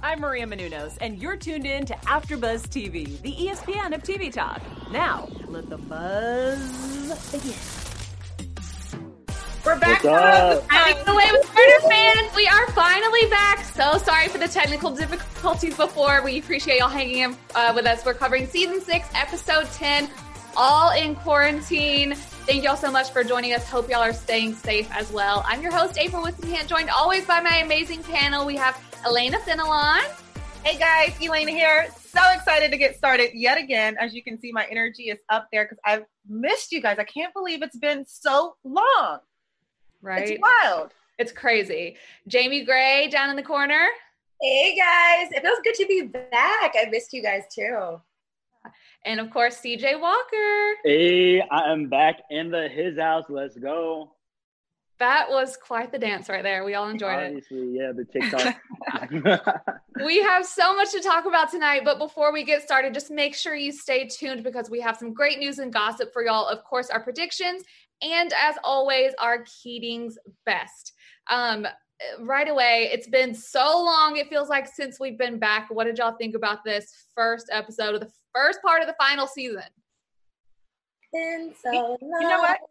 I'm Maria Menounos, and you're tuned in to AfterBuzz TV, the ESPN of TV talk. Now, let the buzz begin. We're back. Having the way with Carter fans. We are finally back. So sorry for the technical difficulties before. We appreciate y'all hanging in with us. We're covering season 6, episode 10, all in quarantine. Thank y'all so much for joining us. Hope y'all are staying safe as well. I'm your host, April Whittingham, joined always by my amazing panel. We have Elena Fenelon. Hey guys, Elena here. So excited to get started yet again. As you can see, my energy is up there because I've missed you guys. I can't believe it's been so long. Right? It's wild. It's crazy. Jamie Gray down in the corner. Hey guys, it feels good to be back. I missed you guys too. And of course, CJ Walker. Hey, I am back in his house. Let's go. That was quite the dance right there. We all enjoyed Obviously, yeah, the TikTok. We have so much to talk about tonight, but before we get started, just make sure you stay tuned because we have some great news and gossip for y'all. Of course, our predictions, and as always, our Keating's best. Right away, it's been so long, it feels like, since we've been back. What did y'all think about this first episode of the first part of the final season? Been so long. You know what?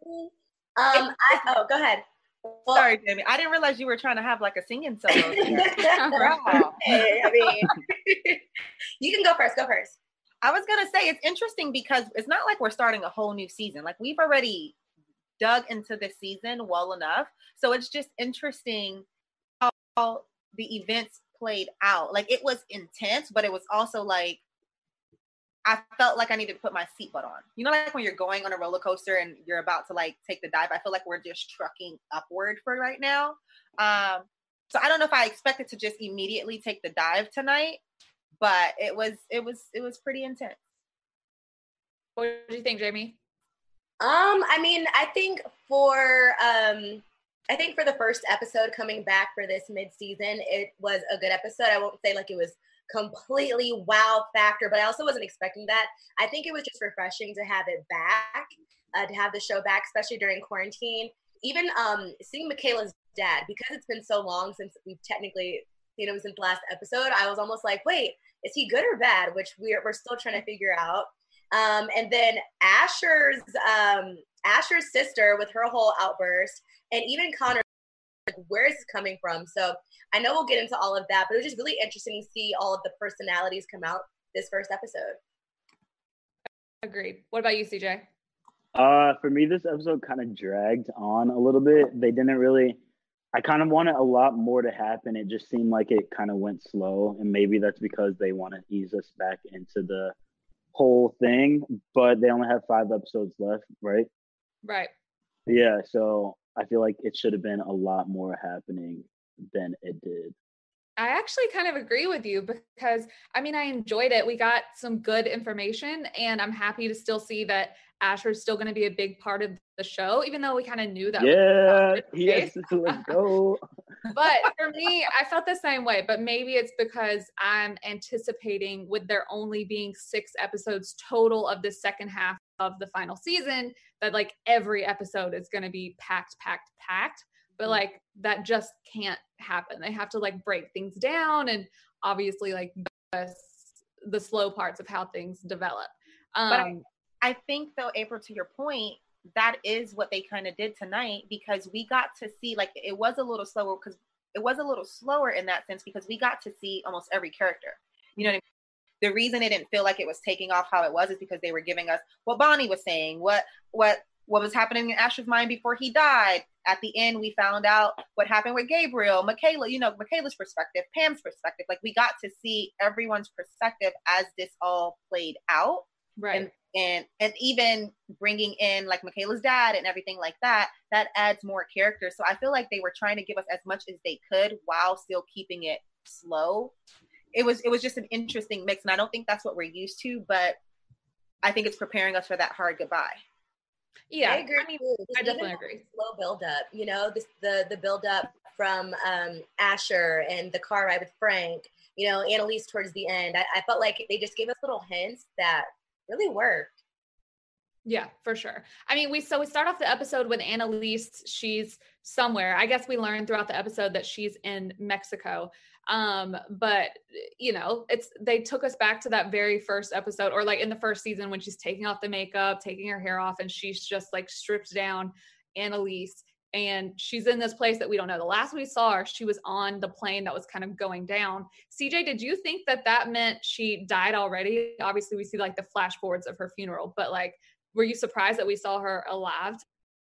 Go ahead. Well, sorry, Jamie. I didn't realize you were trying to have like a singing solo. Wow. Hey, I mean, you can go first. Go first. I was going to say it's interesting because it's not like we're starting a whole new season. Like we've already dug into this season well enough. So it's just interesting how the events played out. Like it was intense, but it was also like, I felt like I needed to put my seatbelt on. You know, like when you're going on a roller coaster and you're about to like take the dive, I feel like we're just trucking upward for right now. So I don't know if I expected to just immediately take the dive tonight, but it was pretty intense. What do you think, Jamie? I mean, I think for the first episode coming back for this mid-season, it was a good episode. I won't say like it was completely wow factor, but I also wasn't expecting that. I think it was just refreshing to have it back, to have the show back, especially during quarantine. Even seeing Michaela's dad, because it's been so long since we've technically seen him since last episode, I was almost like, wait, is he good or bad? Which we're still trying to figure out. And then Asher's sister with her whole outburst, and even Connor, like, where is this coming from? So I know we'll get into all of that, but it was just really interesting to see all of the personalities come out this first episode. Agreed. What about you, CJ? For me, this episode kind of dragged on a little bit. They didn't really, I kind of wanted a lot more to happen. It just seemed like it kind of went slow, and maybe that's because they want to ease us back into the whole thing, but they only have 5 episodes left, right? Right. Yeah, so I feel like it should have been a lot more happening than it did. I actually kind of agree with you because, I mean, I enjoyed it. We got some good information, and I'm happy to still see that Asher's still going to be a big part of the show, even though we kind of knew that. Yeah, yes, let's go. But for me, I felt the same way, but maybe it's because I'm anticipating, with there only being 6 episodes total of the second half of the final season, that like every episode is going to be packed. But like that just can't happen. They have to like break things down and obviously like the slow parts of how things develop. But I think though, April, to your point, that is what they kind of did tonight, because we got to see, like, it was a little slower in that sense because we got to see almost every character. You know what I mean? The reason it didn't feel like it was taking off how it was is because they were giving us what Bonnie was saying, what was happening in Asher's mind before he died. At the end, we found out what happened with Gabriel, Michaela, Michaela's perspective, Pam's perspective. Like, we got to see everyone's perspective as this all played out. Right. And even bringing in like Michaela's dad and everything like that adds more character. So I feel like they were trying to give us as much as they could while still keeping it slow. It was just an interesting mix. And I don't think that's what we're used to, but I think it's preparing us for that hard goodbye. Yeah, I agree. I definitely agree. Slow build up, the build up from Asher and the car ride with Frank, Annalise towards the end. I felt like they just gave us little hints that really worked. Yeah, for sure. I mean, we start off the episode with Annalise. She's somewhere. I guess we learned throughout the episode that she's in Mexico. But they took us back to that very first episode, or like in the first season when she's taking off the makeup, taking her hair off, and she's just like stripped down, Annalise. And she's in this place that we don't know. The last we saw her, she was on the plane that was kind of going down. CJ, did you think that meant she died already? Obviously, we see like the flash forwards of her funeral, but like, were you surprised that we saw her alive?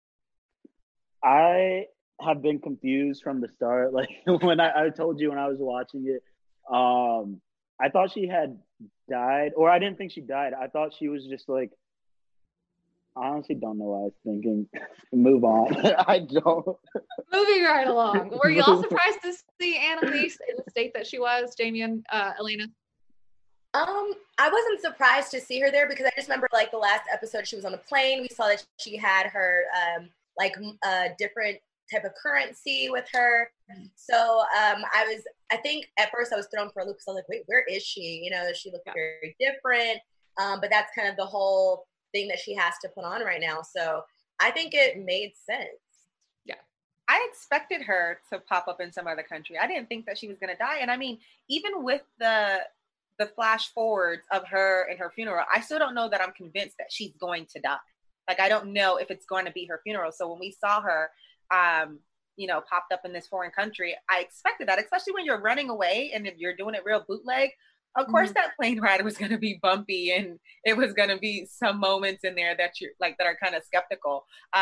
I have been confused from the start. Like when I told you when I was watching it, I thought she had died, or I didn't think she died. I thought she was just like, I honestly don't know what I was thinking. Move on. I don't. Moving right along. Were you all surprised to see Annalise in the state that she was, Jamie and Elena? I wasn't surprised to see her there because I just remember like the last episode she was on a plane. We saw that she had her different type of currency with her. So I think at first I was thrown for a loop because I was like, wait, where is she? You know, she looked very different. But that's kind of the whole thing that she has to put on right now. So I think it made sense. Yeah. I expected her to pop up in some other country. I didn't think that she was going to die. And I mean, even with the flash forwards of her and her funeral, I still don't know that I'm convinced that she's going to die. Like, I don't know if it's going to be her funeral. So when we saw her, popped up in this foreign country, I expected that, especially when you're running away and you're doing it real bootleg. Of course, that plane ride was going to be bumpy, and it was going to be some moments in there that you're like that are kind of skeptical.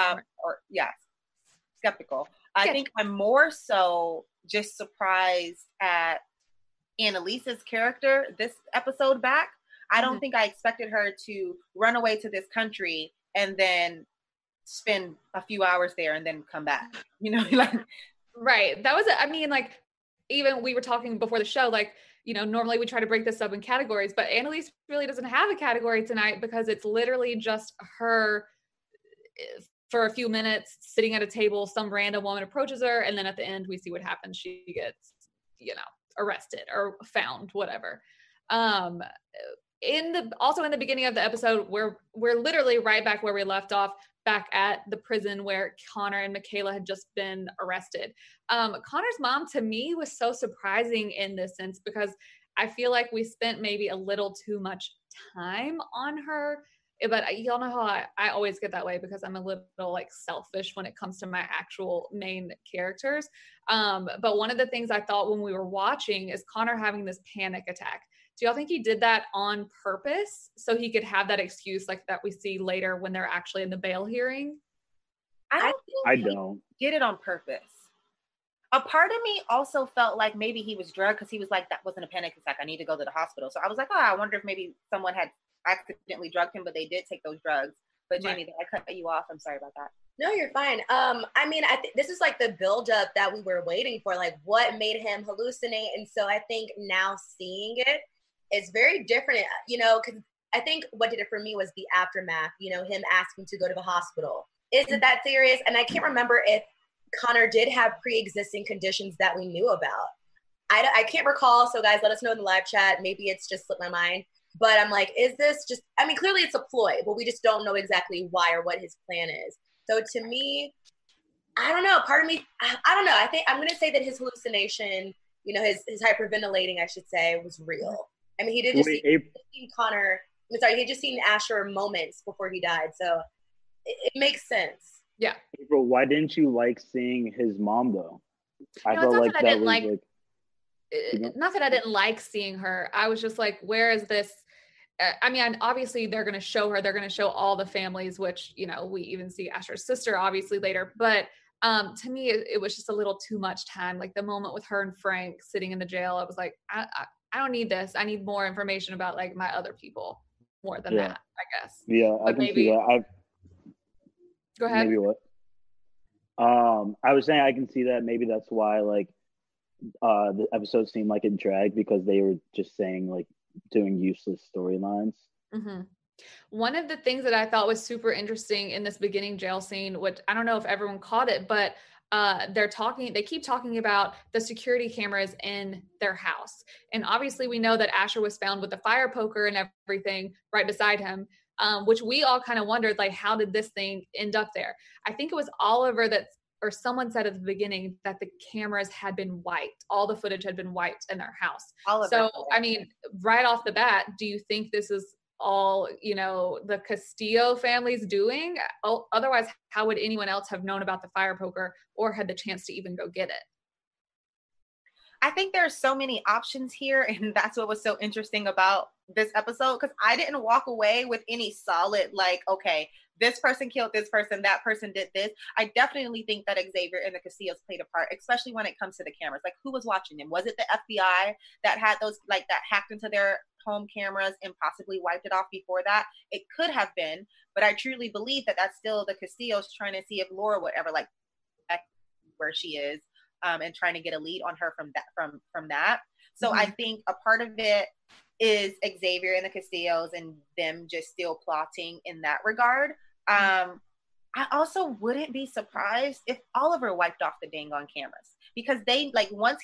Skeptical. I think I'm more so just surprised at Annalise's character this episode back. I don't think I expected her to run away to this country and then spend a few hours there and then come back. You know, like right. That was, I mean, like, even we were talking before the show, like, you know, normally we try to break this up in categories, but Annalise really doesn't have a category tonight because it's literally just her for a few minutes sitting at a table, some random woman approaches her, and then at the end we see what happens. She gets, arrested or found, whatever. In the beginning of the episode, we're literally right back where we left off, back at the prison where Connor and Michaela had just been arrested. Connor's mom to me was so surprising in this sense because I feel like we spent maybe a little too much time on her. But y'all know how I always get that way because I'm a little like selfish when it comes to my actual main characters. But one of the things I thought when we were watching is Connor having this panic attack. Do y'all think he did that on purpose so he could have that excuse like that we see later when they're actually in the bail hearing? I don't get it on purpose. A part of me also felt like maybe he was drugged because he was like, that wasn't a panic attack. I need to go to the hospital. So I was like, I wonder if maybe someone had accidentally drugged him, but they did take those drugs. But Jamie, I cut you off. I'm sorry about that. No, you're fine. I mean, I think this is like the buildup that we were waiting for, like what made him hallucinate. And so I think now seeing it, it's very different, because I think what did it for me was the aftermath, him asking to go to the hospital. Is it that serious? And I can't remember if Connor did have pre-existing conditions that we knew about. I can't recall. So guys, let us know in the live chat. Maybe it's just slipped my mind. But I'm like, is this just, I mean, clearly it's a ploy, but we just don't know exactly why or what his plan is. So to me, I don't know. Part of me, I don't know. I think I'm going to say that his hallucination, his hyperventilating, I should say, was real. I mean, he did just see Connor. I'm sorry, he had just seen Asher moments before he died. So it makes sense. Yeah. April, why didn't you like seeing his mom, though? I felt like that was like... Not that I didn't like seeing her. I was just like, where is this? I mean, obviously they're going to show her. They're going to show all the families, which, we even see Asher's sister obviously later. But to me, it was just a little too much time. Like the moment with her and Frank sitting in the jail, I was like, I don't need this. I need more information about like my other people more than that, I guess. Yeah, but I can see that. Go ahead. Maybe what? I was saying I can see that. Maybe that's why like the episode seemed like it dragged because they were just saying like doing useless storylines. Mm-hmm. One of the things that I thought was super interesting in this beginning jail scene, which I don't know if everyone caught it, but they keep talking about the security cameras in their house. And obviously we know that Asher was found with the fire poker and everything right beside him. which we all kind of wondered, like, how did this thing end up there? I think it was Oliver or someone said at the beginning that the cameras had been wiped. All the footage had been wiped in their house. Oliver. So, I mean, right off the bat, do you think this is all, the Castillo family's doing? Otherwise, how would anyone else have known about the fire poker or had the chance to even go get it? I think there's so many options here, and that's what was so interesting about this episode, because I didn't walk away with any solid, like, okay, this person killed this person, that person did this. I definitely think that Xavier and the Castillos played a part, especially when it comes to the cameras. Like, who was watching them? Was it the FBI that had those, like, that hacked into their home cameras and possibly wiped it off before that? It could have been, but I truly believe that that's still the Castillos trying to see if Laura would ever, like, where she is. And trying to get a lead on her from that. So I think a part of it is Xavier and the Castillos and them just still plotting in that regard. I also wouldn't be surprised if Oliver wiped off the dang on cameras, because they, like, once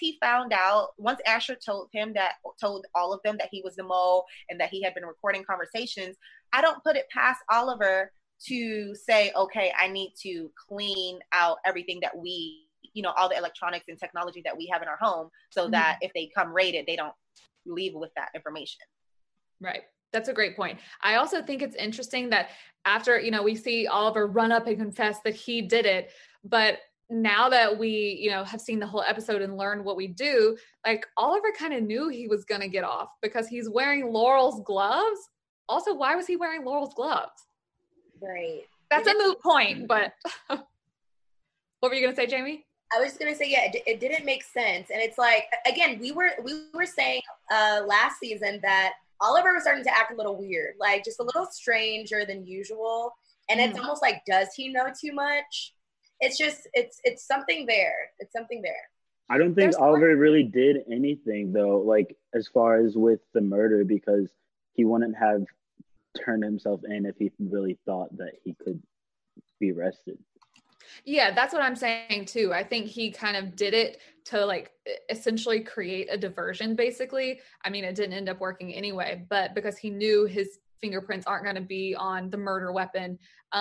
Asher told all of them that he was the mole and that he had been recording conversations, I don't put it past Oliver to say, okay, I need to clean out everything that we, all the electronics and technology that we have in our home, so that if they come raid it, they don't leave with that information. Right. That's a great point. I also think it's interesting that after, we see Oliver run up and confess that he did it, but now that we, have seen the whole episode and learned what we do, like, Oliver kind of knew he was going to get off because he's wearing Laurel's gloves. Also, why was he wearing Laurel's gloves? Right. That's a moot point, but what were you going to say, Jamie? I was just going to say, yeah, it didn't make sense. And it's like, again, we were saying last season that Oliver was starting to act a little weird, like just a little stranger than usual. And it's almost like, does he know too much? It's just, it's something there. It's something there. I don't think Oliver really did anything, though, like, as far as with the murder, because he wouldn't have turned himself in if he really thought that he could be arrested. Yeah, that's what I'm saying too. I think he kind of did it to, like, essentially create a diversion, basically. I mean, it didn't end up working anyway, but because he knew his fingerprints aren't going to be on the murder weapon.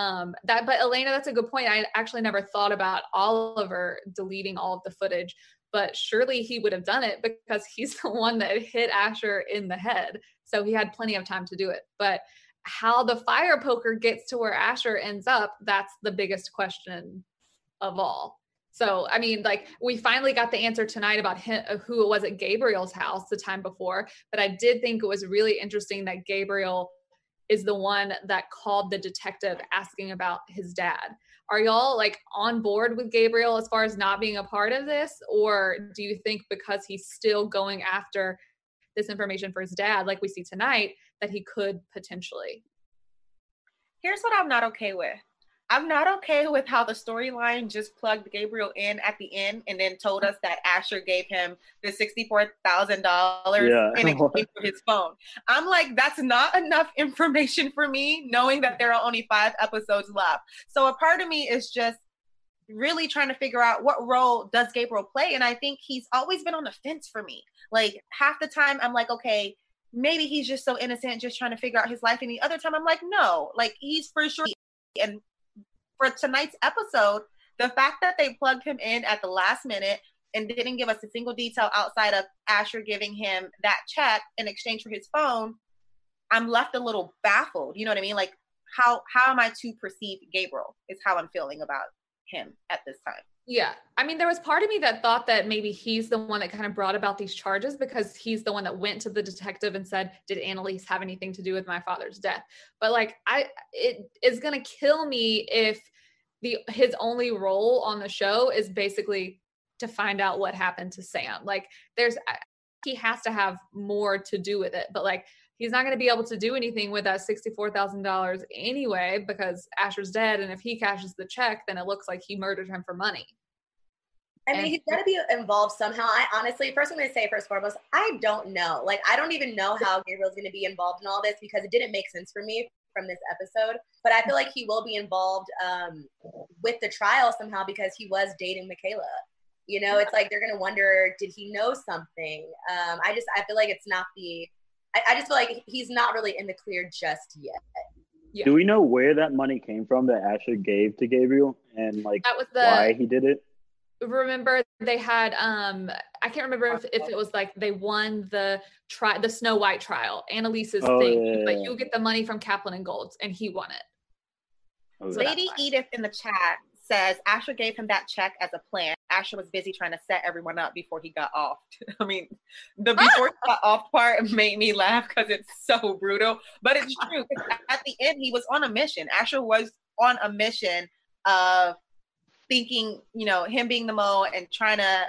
But Elena, that's a good point. I actually never thought about Oliver deleting all of the footage, but surely he would have done it because he's the one that hit Asher in the head. So he had plenty of time to do it. But how the fire poker gets to where Asher ends up, that's the biggest question of all. So, I mean, like, we finally got the answer tonight about who it was at Gabriel's house the time before, but I did think it was really interesting that Gabriel is the one that called the detective asking about his dad. Are y'all, like, on board with Gabriel as far as not being a part of this? Or do you think because he's still going after this information for his dad, like we see tonight, that he could potentially? Here's what I'm not okay with. I'm not okay with how the storyline just plugged Gabriel in at the end and then told us that Asher gave him the $64,000 in exchange for his phone. I'm like, that's not enough information for me, knowing that there are only 5 episodes left. So a part of me is just really trying to figure out what role does Gabriel play. And I think he's always been on the fence for me. Like, half the time I'm like, okay, maybe he's just so innocent, just trying to figure out his life. And the other time I'm like, no, like, he's for sure. And for tonight's episode, the fact that they plugged him in at the last minute and didn't give us a single detail outside of Asher giving him that check in exchange for his phone, I'm left a little baffled. You know what I mean? Like, how am I to perceive Gabriel is how I'm feeling about him at this time. Yeah. I mean, there was part of me that thought that maybe he's the one that kind of brought about these charges because he's the one that went to the detective and said, did Annalise have anything to do with my father's death? But, like, it is going to kill me if his only role on the show is basically to find out what happened to Sam. Like, he has to have more to do with it, but, like, he's not going to be able to do anything with that $64,000 anyway because Asher's dead. And if he cashes the check, then it looks like he murdered him for money. I mean, he's got to be involved somehow. I honestly, first I'm going to say, first and foremost, I don't know. Like, I don't even know how Gabriel's going to be involved in all this because it didn't make sense for me from this episode. But I feel like he will be involved with the trial somehow because he was dating Michaela. You know, it's like they're going to wonder, did he know something? I feel like it's not I just feel like he's not really in the clear just yet. Yeah. Do we know where that money came from that Asher gave to Gabriel and like That was why he did it? remember they had I can't remember if it was like they won the Snow White trial, Annalise's thing, but you get the money from Kaplan and Golds, and he won it. Okay. So Lady Edith in the chat says Asher gave him that check as a plan. Asher was busy trying to set everyone up before he got offed. I mean, the before he got offed part made me laugh because it's so brutal, but it's true. At the end, he was on a mission. Asher was on a mission of thinking, you know, him being the mole and trying to,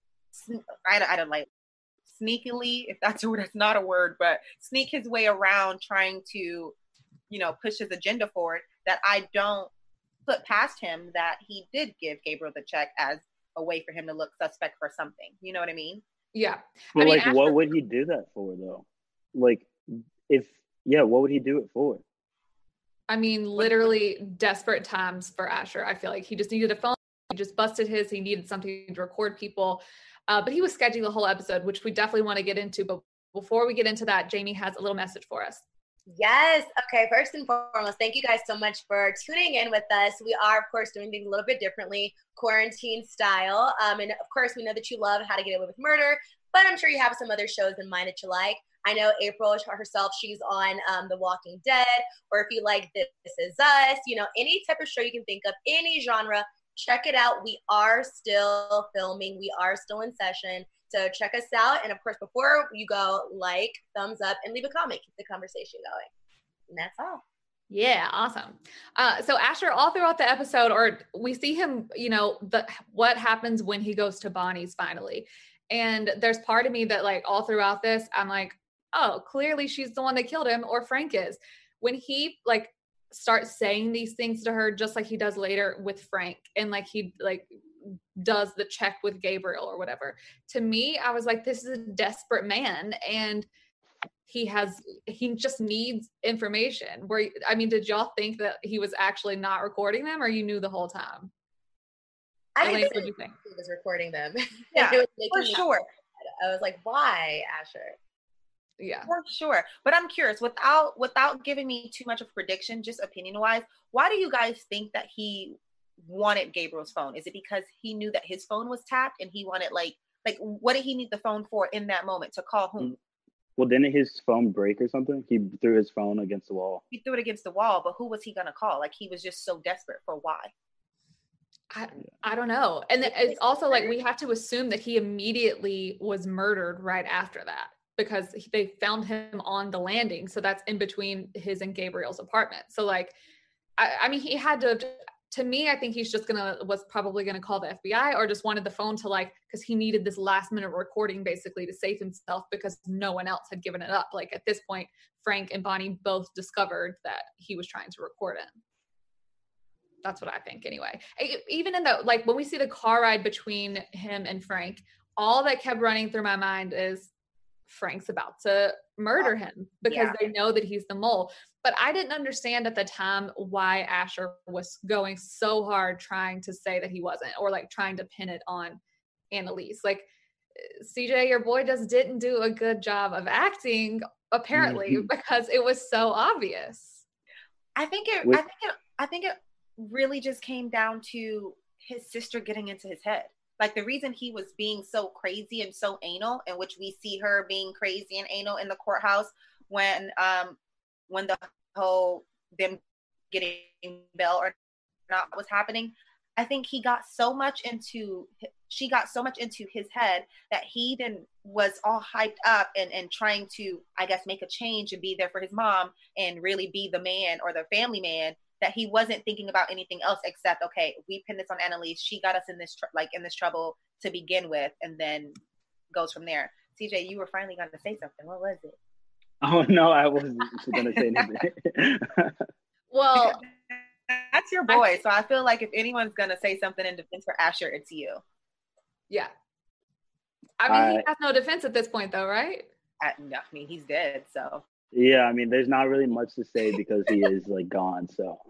I don't like sneakily, if that's not a word, but sneak his way around trying to, you know, push his agenda forward. That I don't put past him that he did give Gabriel the check as a way for him to look suspect for something. You know what I mean? Yeah. But I mean, like, what would he do that for though? Like, what would he do it for? I mean, literally desperate times for Asher. I feel like he just needed a phone. He just busted his. He needed something to record people. But he was sketching the whole episode, which we definitely want to get into. But before we get into that, Jamie has a little message for us. Yes. Okay. First and foremost, thank you guys so much for tuning in with us. We are, of course, doing things a little bit differently, quarantine style. And of course, we know that you love How to Get Away with Murder, but I'm sure you have some other shows in mind that you like. I know April herself, she's on The Walking Dead, or if you like This Is Us, you know, any type of show you can think of, any genre, check it out. We are still filming. We are still in session. So check us out. And of course, before you go, like, thumbs up, and leave a comment. Keep the conversation going. And that's all. Yeah, awesome. So Asher, all throughout the episode, or we see him, you know, what happens when he goes to Bonnie's finally. And there's part of me that like all throughout this, I'm like, oh, clearly she's the one that killed him, or Frank is. When he like starts saying these things to her, just like he does later with Frank, and like he like does the check with Gabriel or whatever. To me, I was like, this is a desperate man, and he just needs information. I mean, did y'all think that he was actually not recording them, or you knew the whole time? I What do you think? He was recording them. Yeah, It was for making me sure. I was like, why, Asher? Yeah. For sure. But I'm curious, without giving me too much of a prediction, just opinion wise, why do you guys think that he wanted Gabriel's phone? Is it because he knew that his phone was tapped and he wanted like what did he need the phone for in that moment? To call whom? Well, didn't his phone break or something? He threw his phone against the wall. He threw it against the wall, but who was he gonna call? Like he was just so desperate for why? I don't know. And it's also like we have to assume that he immediately was murdered right after that, because they found him on the landing. So that's in between his and Gabriel's apartment. So like, I mean, he had to me, I think he's just was probably gonna call the FBI, or just wanted the phone to like, because he needed this last minute recording basically to save himself, because no one else had given it up. Like at this point, Frank and Bonnie both discovered that he was trying to record him. That's what I think anyway. Even in like when we see the car ride between him and Frank, all that kept running through my mind is Frank's about to murder him, because they know that he's the mole. But I didn't understand at the time why Asher was going so hard trying to say that he wasn't, or like trying to pin it on Annalise. Like, CJ, your boy just didn't do a good job of acting, apparently, because it was so obvious. I think it really just came down to his sister getting into his head. Like the reason he was being so crazy and so anal, in which we see her being crazy and anal in the courthouse when the whole them getting bail or not was happening. I think she got so much into his head that he then was all hyped up and trying to, I guess, make a change and be there for his mom and really be the man or the family man, that he wasn't thinking about anything else except, okay, we pinned this on Annalise. She got us in this in this trouble to begin with, and then goes from there. CJ, you were finally going to say something. What was it? Oh no, I wasn't going to say anything. Well, that's your boy. So I feel like if anyone's going to say something in defense for Asher, it's you. Yeah. I mean, he has no defense at this point, though, right? No, I mean, he's dead. So yeah, I mean, there's not really much to say because he is like gone. So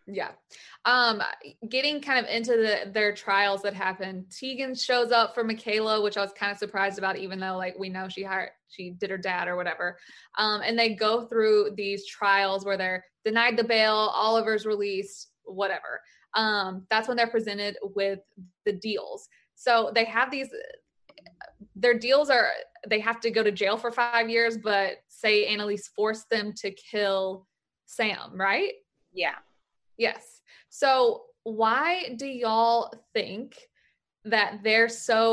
Yeah. Getting kind of into their trials that happen, Tegan shows up for Michaela, which I was kind of surprised about, even though like we know she did her dad or whatever. And they go through these trials where they're denied the bail, Oliver's released, whatever. That's when they're presented with the deals. So they have their deals are, they have to go to jail for 5 years, but say Annalise forced them to kill Sam, right? Yeah. Yes. So why do y'all think that they're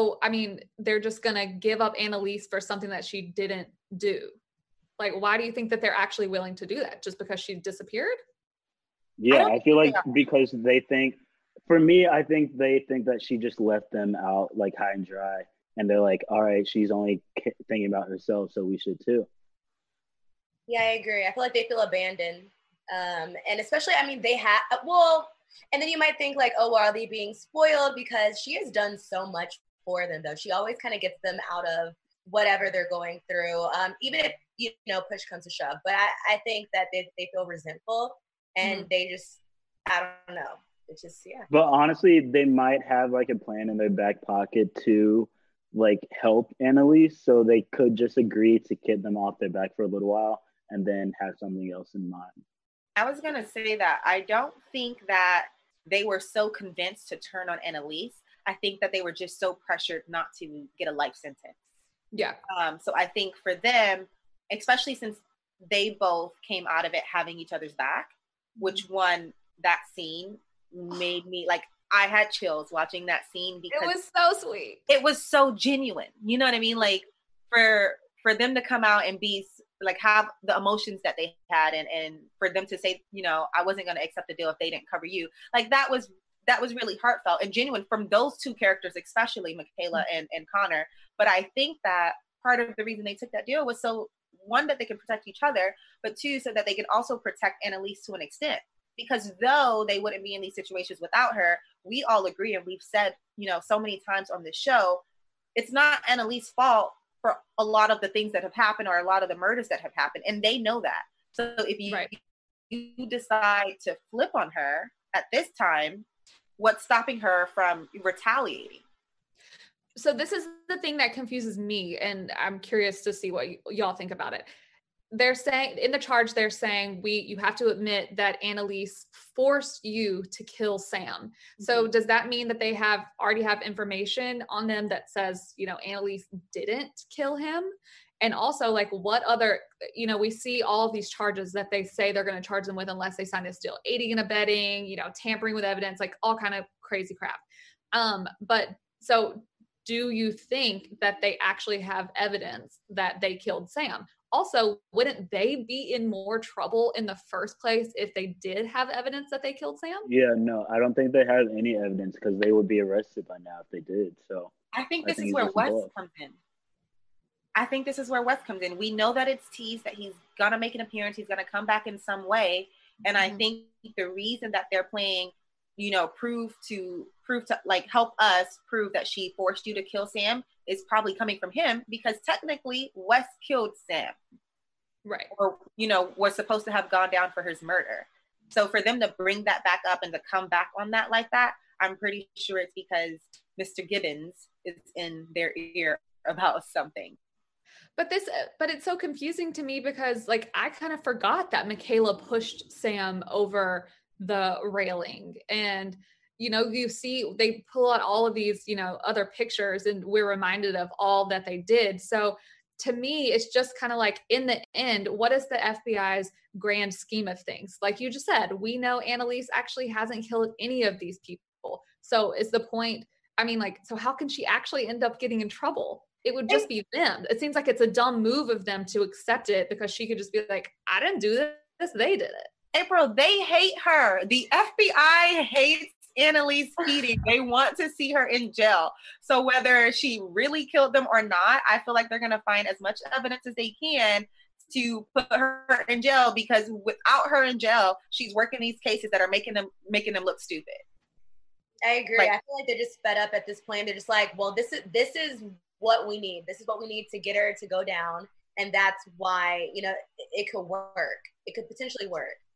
just going to give up Annalise for something that she didn't do? Like, why do you think that they're actually willing to do that? Just because she disappeared? Yeah, I feel like because they think, for me, I think they think that she just left them out like high and dry. And they're like, all right, she's only thinking about herself, so we should too. Yeah, I agree. I feel like they feel abandoned. And especially, I mean, they have, and then you might think like, oh, well, are they being spoiled? Because she has done so much for them, though. She always kind of gets them out of whatever they're going through, even if, push comes to shove. But I think that they feel resentful and they just, I don't know. It's just, yeah. But honestly, they might have like a plan in their back pocket to like help Annalise, so they could just agree to get them off their back for a little while and then have something else in mind. I was going to say that I don't think that they were so convinced to turn on Annalise. I think that they were just so pressured not to get a life sentence. Yeah. So I think for them, especially since they both came out of it having each other's back, which that scene made me like, I had chills watching that scene because it was so sweet. It was so genuine. You know what I mean? Like for them to come out and be like, have the emotions that they had and for them to say, I wasn't going to accept the deal if they didn't cover you. Like that was really heartfelt and genuine from those two characters, especially Michaela and Connor. But I think that part of the reason they took that deal was so, one, that they could protect each other, but two, so that they could also protect Annalise to an extent. Because though they wouldn't be in these situations without her, we all agree, and we've said, so many times on this show, it's not Annalise's fault for a lot of the things that have happened or a lot of the murders that have happened. And they know that. So if you decide to flip on her at this time, what's stopping her from retaliating? So this is the thing that confuses me, and I'm curious to see what y'all think about it. They're saying in the charge, they're saying you have to admit that Annalise forced you to kill Sam. So does that mean that they already have information on them that says, Annalise didn't kill him? And also like what other, we see all of these charges that they say they're going to charge them with unless they sign this deal, aiding and abetting, tampering with evidence, like all kind of crazy crap. But so do you think that they actually have evidence that they killed Sam? Also, wouldn't they be in more trouble in the first place if they did have evidence that they killed Sam? Yeah, no, I don't think they have any evidence because they would be arrested by now if they did. So I think this is where Wes comes in. I think this is where Wes comes in. We know that it's teased that he's gonna make an appearance. He's gonna come back in some way, and I think the reason that they're playing, prove to like help us prove that she forced you to kill Sam is probably coming from him because technically Wes killed Sam. Right. Or, was supposed to have gone down for his murder. So for them to bring that back up and to come back on that like that, I'm pretty sure it's because Mr. Gibbons is in their ear about something. But it's so confusing to me because like, I kind of forgot that Michaela pushed Sam over the railing and, you see, they pull out all of these, other pictures and we're reminded of all that they did. So to me, it's just kind of like in the end, what is the FBI's grand scheme of things? Like you just said, we know Annalise actually hasn't killed any of these people. So is the point, so how can she actually end up getting in trouble? It would just be them. It seems like it's a dumb move of them to accept it because she could just be like, I didn't do this. They did it. April, they hate her. The FBI hates Annalise Keating. They want to see her in jail. So whether she really killed them or not, I feel like they're going to find as much evidence as they can to put her in jail because without her in jail, she's working these cases that are making them look stupid. I agree. I feel like they're just fed up at this point. They're just like, well, this is what we need. This is what we need to get her to go down. And that's why, it could work. It could potentially work.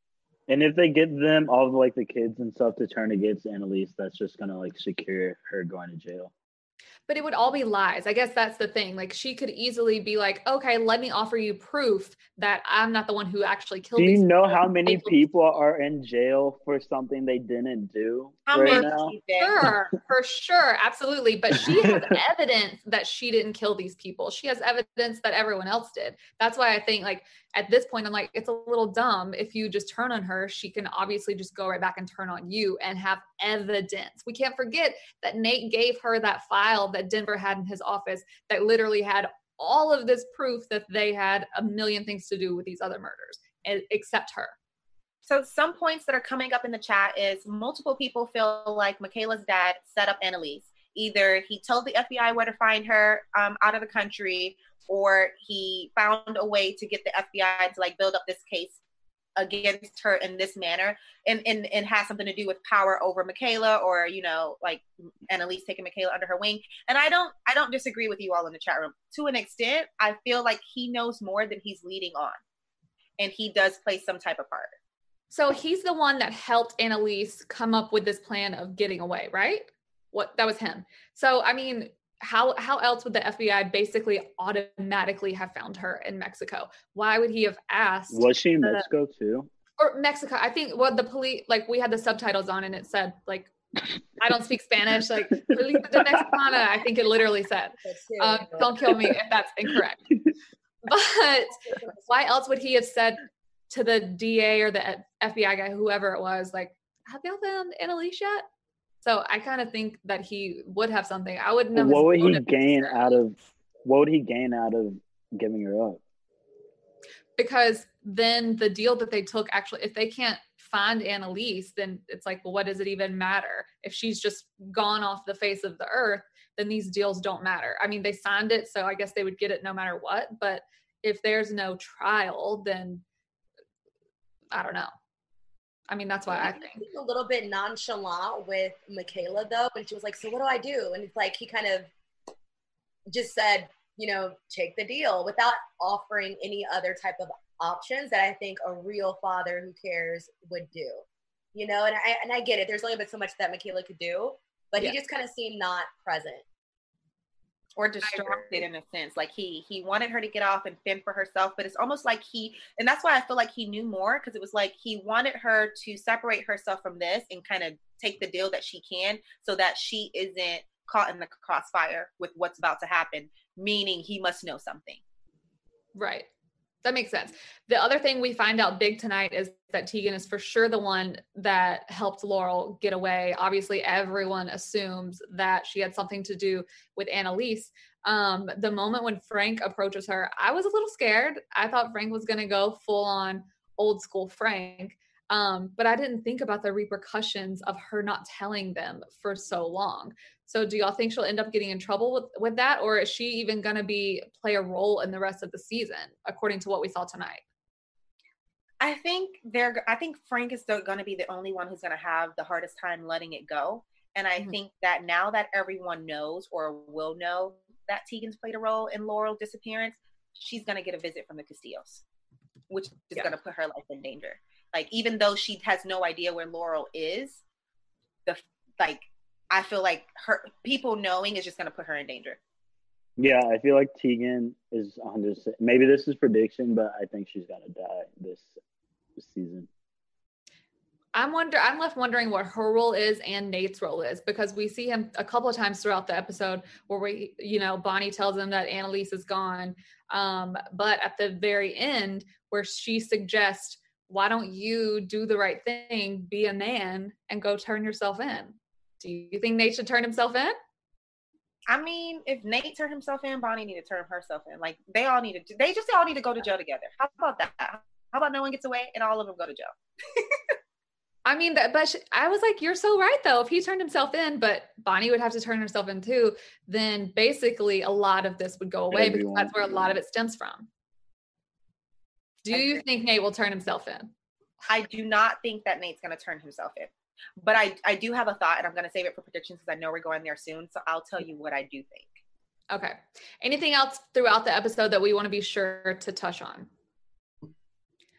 And if they get them, all of like the kids and stuff to turn against Annalise, that's just gonna like secure her going to jail. But it would all be lies. I guess that's the thing. Like she could easily be like, okay, let me offer you proof that I'm not the one who actually killed Do these you know people. how many people are in jail for something they didn't do How right many now? people? For sure, absolutely. But she has evidence that she didn't kill these people. She has evidence that everyone else did. That's why I think, like, at this point, I'm like, it's a little dumb if you just turn on her. She can obviously just go right back and turn on you and have evidence. We can't forget that Nate gave her that file that Denver had in his office that literally had all of this proof that they had a million things to do with these other murders, except her. So some points that are coming up in the chat is multiple people feel like Michaela's dad set up Annalise. Either he told the FBI where to find her out of the country, or he found a way to get the FBI to like build up this case against her in this manner, and has something to do with power over Michaela, or like Annalise taking Michaela under her wing. And I don't disagree with you all in the chat room. To an extent, I feel like he knows more than he's leading on, and he does play some type of part. So he's the one that helped Annalise come up with this plan of getting away, right? That was him. So, I mean, how else would the FBI basically automatically have found her in Mexico? Why would he have asked? Was she in Mexico too? Or Mexico. I think the police, like we had the subtitles on and it said like, I don't speak Spanish, like Polícia de Mexicana, I think it literally said. Don't kill me if that's incorrect. But why else would he have said to the DA or the FBI guy, whoever it was, like, have y'all found Annalise yet? So I kind of think that he would have something. I wouldn't know. What would he gain out of giving her up? Because then the deal that they took, actually, if they can't find Annalise, then it's like, well, what does it even matter? If she's just gone off the face of the earth, then these deals don't matter. I mean, they signed it, so I guess they would get it no matter what. But if there's no trial, then I don't know. I mean, that's why I think a little bit nonchalant with Michaela though, when she was like, so what do I do? And it's like, he kind of just said, take the deal without offering any other type of options that I think a real father who cares would do, and I get it. There's only been so much that Michaela could do, but he just kind of seemed not present. Or distracted in a sense. Like he wanted her to get off and fend for herself, but it's almost like and that's why I feel like he knew more, because it was like he wanted her to separate herself from this and kind of take the deal that she can, so that she isn't caught in the crossfire with what's about to happen, meaning he must know something. Right. That makes sense. The other thing we find out big tonight is that Tegan is for sure the one that helped Laurel get away. Obviously, everyone assumes that she had something to do with Annalise. The moment when Frank approaches her, I was a little scared. I thought Frank was going to go full on old school Frank. But I didn't think about the repercussions of her not telling them for so long. So do y'all think she'll end up getting in trouble with that? Or is she even going to play a role in the rest of the season, according to what we saw tonight? I think Frank is going to be the only one who's going to have the hardest time letting it go. And I think that now that everyone knows or will know that Tegan's played a role in Laurel's disappearance, she's going to get a visit from the Castillos, which is going to put her life in danger. Like, even though she has no idea where Laurel is, I feel like her people knowing is just going to put her in danger. Yeah, I feel like Tegan is 100%. Maybe this is prediction, but I think she's going to die this season. I'm left wondering what her role is and Nate's role is, because we see him a couple of times throughout the episode where Bonnie tells him that Annalise is gone. But at the very end, where she suggests, why don't you do the right thing, be a man, and go turn yourself in? Do you think Nate should turn himself in? I mean, if Nate turned himself in, Bonnie need to turn herself in. Like, they all need to go to jail together. How about that? How about no one gets away and all of them go to jail? I mean, but I was like, you're so right, though. If he turned himself in, but Bonnie would have to turn herself in too, then basically a lot of this would go away, because that's where a lot of it stems from. Do you think Nate will turn himself in? I do not think that Nate's going to turn himself in. But I do have a thought, and I'm going to save it for predictions because I know we're going there soon. So I'll tell you what I do think. Okay. Anything else throughout the episode that we want to be sure to touch on?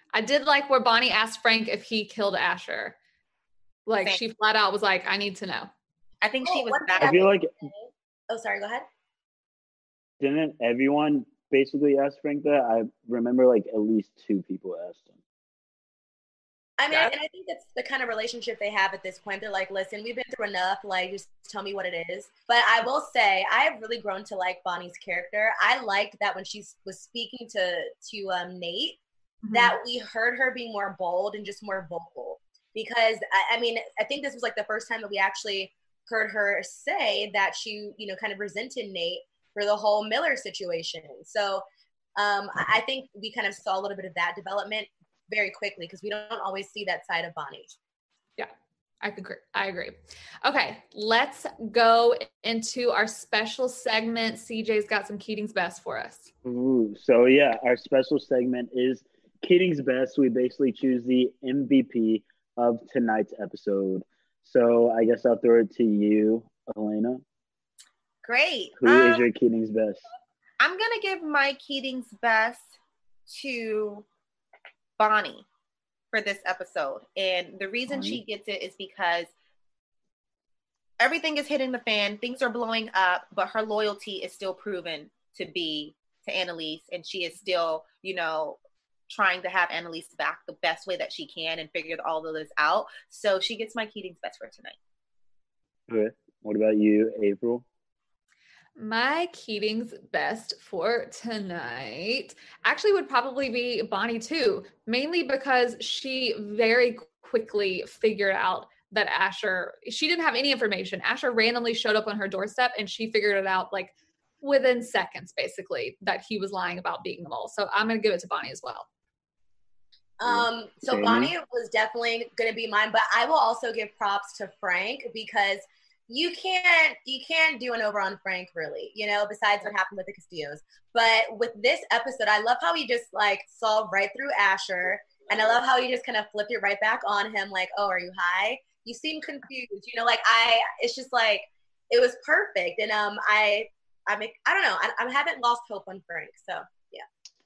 I did like where Bonnie asked Frank if he killed Asher. Like, she flat out was like, I need to know. I think she was back. I feel like. Oh, sorry. Go ahead. Didn't everyone basically ask Frank that? I remember like at least 2 people asked him. I mean, and I think that's the kind of relationship they have at this point. They're like, listen, we've been through enough. Like, just tell me what it is. But I will say, I have really grown to like Bonnie's character. I liked that when she was speaking to Nate, that we heard her being more bold and just more vocal. Because, I mean, I think this was like the first time that we actually heard her say that she, you know, kind of resented Nate for the whole Miller situation. So I think we kind of saw a little bit of that development very quickly because we don't always see that side of Bonnie. Yeah, I agree. Okay, let's go into our special segment. CJ's got some Keating's Best for us. Ooh, so yeah, our special segment is Keating's Best. We basically choose the MVP of tonight's episode. So I guess I'll throw it to you, Elena. Great. Who is your Keating's Best? I'm going to give my Keating's Best to Bonnie for this episode. And the reason she gets it is because everything is hitting the fan. Things are blowing up, but her loyalty is still proven to be to Annalise. And she is still, you know, trying to have Annalise back the best way that she can and figure all of this out. So she gets my Keating's Best for tonight. Okay. What about you, April? My Keating's Best for tonight actually would probably be Bonnie too, mainly because she very quickly figured out that Asher, she didn't have any information. Asher randomly showed up on her doorstep and she figured it out like within seconds, basically, that he was lying about being the mole. So I'm going to give it to Bonnie as well. So Bonnie was definitely going to be mine, but I will also give props to Frank because you can't do an over on Frank really, you know, besides what happened with the Castillos. But with this episode, I love how he just like saw right through Asher, and I love how he just kind of flipped it right back on him, like, oh, are you high? You seem confused, you know, like it's just like, it was perfect. And I don't know, I haven't lost hope on Frank, so yeah.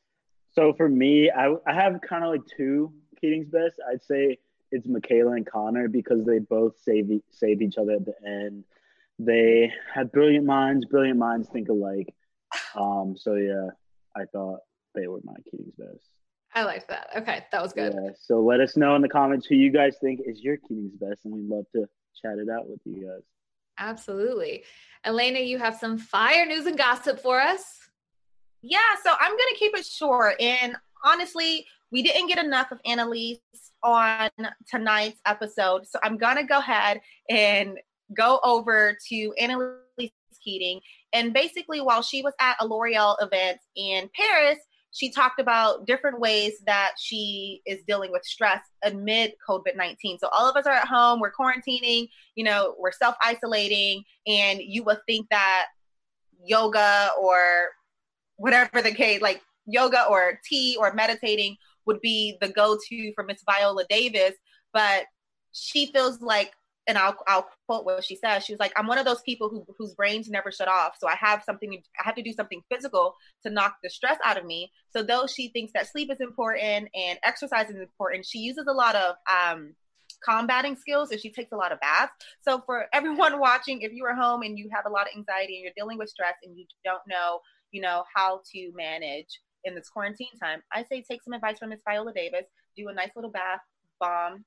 So for me, I have kind of like 2 Keating's Best. I'd say it's Michaela and Connor because they both save each other at the end. They had brilliant minds think alike. So yeah, I thought they were my Keating's Best. I liked that. Okay, that was good. Yeah, so let us know in the comments who you guys think is your Keating's Best, and we'd love to chat it out with you guys. Absolutely. Elena, you have some fire news and gossip for us. Yeah, so I'm going to keep it short. And honestly, we didn't get enough of Annalise on tonight's episode. So I'm going to go ahead and go over to Annalise Keating. And basically, while she was at a L'Oreal event in Paris, she talked about different ways that she is dealing with stress amid COVID-19. So all of us are at home, we're quarantining, you know, we're self-isolating, and you would think that yoga or whatever the case, like yoga or tea or meditating would be the go-to for Miss Viola Davis. But she feels like, and I'll quote what she says. She was like, I'm one of those people whose brains never shut off. So I have to do something physical to knock the stress out of me. So though she thinks that sleep is important and exercise is important, she uses a lot of combating skills and she takes a lot of baths. So for everyone watching, if you are home and you have a lot of anxiety and you're dealing with stress and you don't know, you know, how to manage in this quarantine time, I say take some advice from Miss Viola Davis, do a nice little bath bomb,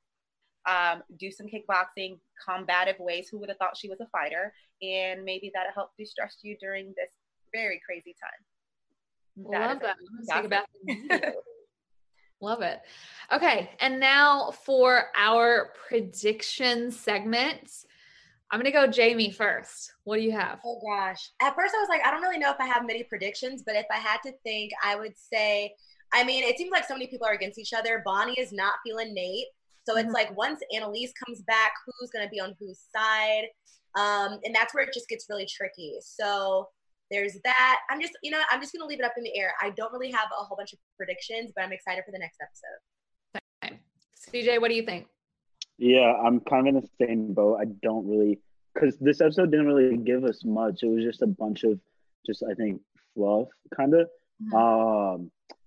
do some kickboxing, combative ways. Who would have thought she was a fighter? And maybe that'll help de-stress you during this very crazy time. Love that. Take a bath. Love it. Okay, and now for our prediction segment. I'm going to go Jamie first. What do you have? Oh, gosh. At first, I was like, I don't really know if I have many predictions, but if I had to think, I would say, I mean, it seems like so many people are against each other. Bonnie is not feeling Nate. So it's like once Annalise comes back, who's going to be on whose side? And that's where it just gets really tricky. So there's that. I'm just going to leave it up in the air. I don't really have a whole bunch of predictions, but I'm excited for the next episode. Okay. CJ, what do you think? Yeah, I'm kind of in the same boat. I don't really, because this episode didn't really give us much. It was just a bunch of I think, fluff, kind of.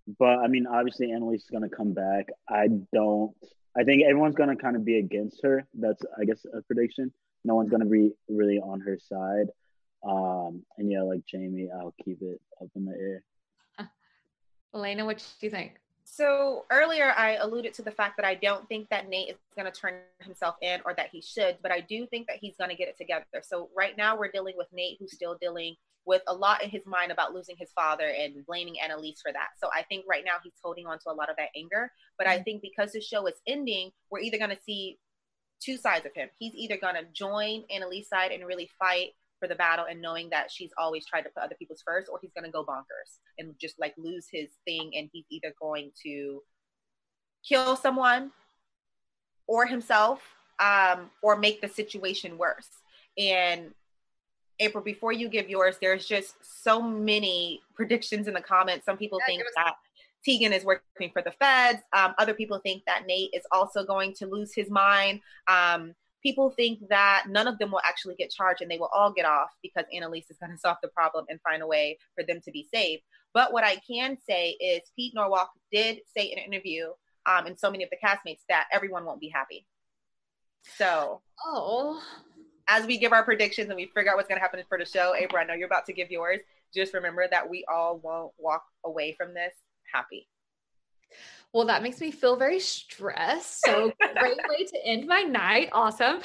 But I mean, obviously, Annalise is going to come back. I think everyone's going to kind of be against her. That's, I guess, a prediction. No one's going to be really on her side. And yeah, like Jamie, I'll keep it up in the air. Elena, what do you think? So earlier I alluded to the fact that I don't think that Nate is going to turn himself in, or that he should, but I do think that he's going to get it together. So right now we're dealing with Nate, who's still dealing with a lot in his mind about losing his father and blaming Annalise for that. So I think right now he's holding on to a lot of that anger. But I think because the show is ending, we're either going to see two sides of him. He's either going to join Annalise's side and really fight for the battle, and knowing that she's always tried to put other people's first, or he's going to go bonkers and just like lose his thing, and he's either going to kill someone or himself, or make the situation worse. And April, before you give yours, there's just so many predictions in the comments. Some people think that Tegan is working for the feds. Other people think that Nate is also going to lose his mind. People think that none of them will actually get charged and they will all get off because Annalise is going to solve the problem and find a way for them to be saved. But what I can say is Pete Norwalk did say in an interview, and so many of the castmates, that everyone won't be happy. So as we give our predictions and we figure out what's going to happen for the show, April, I know you're about to give yours. Just remember that we all won't walk away from this happy. Well, that makes me feel very stressed. So great way to end my night. Awesome.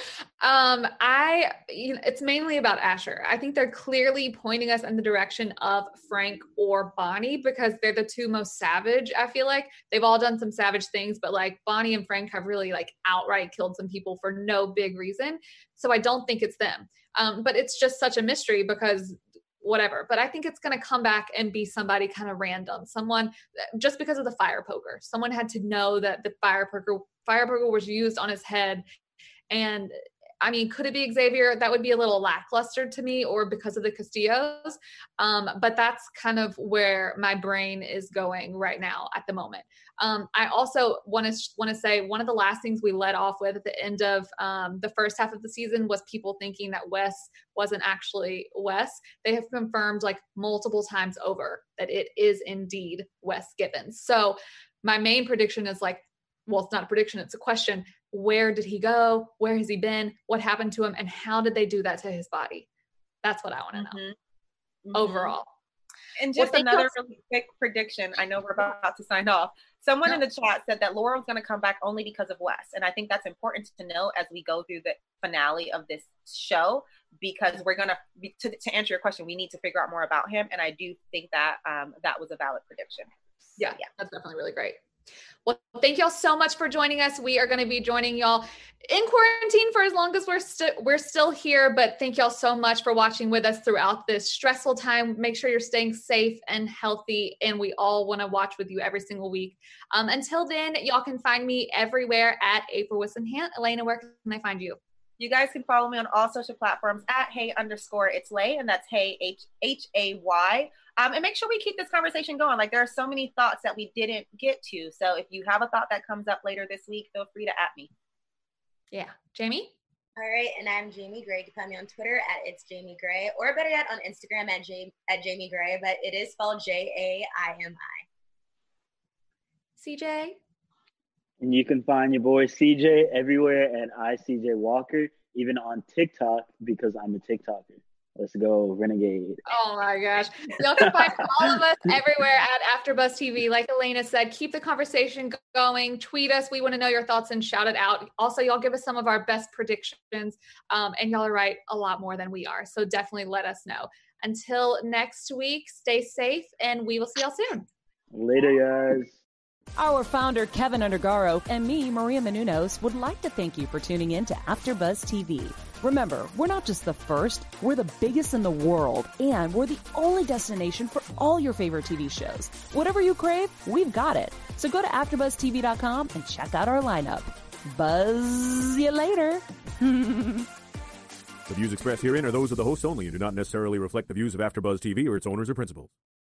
It's mainly about Asher. I think they're clearly pointing us in the direction of Frank or Bonnie, because they're the two most savage. I feel like they've all done some savage things, but like Bonnie and Frank have really like outright killed some people for no big reason. So I don't think it's them. But it's just such a mystery because whatever. But I think it's going to come back and be somebody kind of random, someone just because of the fire poker. Someone had to know that the fire poker was used on his head. And I mean, could it be Xavier? That would be a little lackluster to me, or because of the Castillos. But that's kind of where my brain is going right now at the moment. I also want to say one of the last things we led off with at the end of the first half of the season was people thinking that Wes wasn't actually Wes. They have confirmed like multiple times over that it is indeed Wes Gibbons. So my main prediction is like, well, it's not a prediction, it's a question. Where did he go? Where has he been? What happened to him? And how did they do that to his body? That's what I want to know overall. And just another really quick prediction. I know we're about to sign off. Someone in the chat said that Laurel's going to come back only because of Wes. And I think that's important to know as we go through the finale of this show, because we're going to answer your question, we need to figure out more about him. And I do think that that was a valid prediction. Yeah, that's definitely really great. Well, thank y'all so much for joining us. We are going to be joining y'all in quarantine for as long as we're still here, but thank y'all so much for watching with us throughout this stressful time. Make sure you're staying safe and healthy, and we all want to watch with you every single week. Until then, y'all can find me everywhere at April Wissenhant. Elena, where can I find you? You guys can follow me on all social platforms at hey_it's_lay, and that's hey, Hay. And make sure we keep this conversation going. Like, there are so many thoughts that we didn't get to. So if you have a thought that comes up later this week, feel free to at me. Yeah. Jamie? All right. And I'm Jamie Gray. You can find me on Twitter at It's Jamie Gray, or better yet on Instagram at Jamie Gray, but it is spelled Jaimi. CJ? And you can find your boy CJ everywhere at ICJ Walker, even on TikTok, because I'm a TikToker. Let's go, Renegade. Oh my gosh. Y'all can find all of us everywhere at AfterBuzz TV. Like Elena said, keep the conversation going. Tweet us. We want to know your thoughts and shout it out. Also, y'all give us some of our best predictions. And y'all are right a lot more than we are. So definitely let us know. Until next week, stay safe, and we will see y'all soon. Later, guys. Our founder, Kevin Undergaro, and me, Maria Menounos, would like to thank you for tuning in to AfterBuzz TV. Remember, we're not just the first, we're the biggest in the world, and we're the only destination for all your favorite TV shows. Whatever you crave, we've got it. So go to AfterBuzzTV.com and check out our lineup. Buzz you later. The views expressed herein are those of the hosts only and do not necessarily reflect the views of AfterBuzz TV or its owners or principals.